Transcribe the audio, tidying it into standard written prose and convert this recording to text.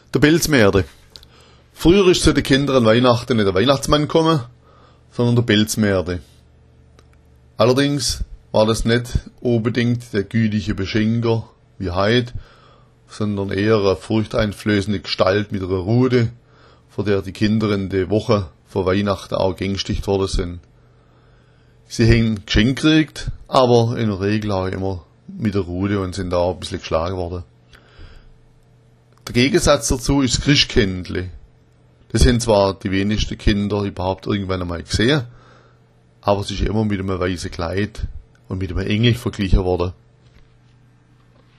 Der Pelzmerde. Früher ist zu den Kindern an Weihnachten nicht der Weihnachtsmann gekommen, sondern der Pelzmerde. Allerdings war das nicht unbedingt der gütige Beschenker wie heute, sondern eher eine furchteinflößende Gestalt mit einer Rute, vor der die Kinder in der Woche vor Weihnachten auch geängstigt worden sind. Sie haben Geschenk gekriegt, aber in der Regel auch immer mit der Rute und sind da auch ein bisschen geschlagen worden. Der Gegensatz dazu ist das Christkindli. Das sind zwar die wenigsten Kinder überhaupt irgendwann einmal gesehen, aber es ist immer mit einem weißen Kleid und mit einem Engel verglichen worden.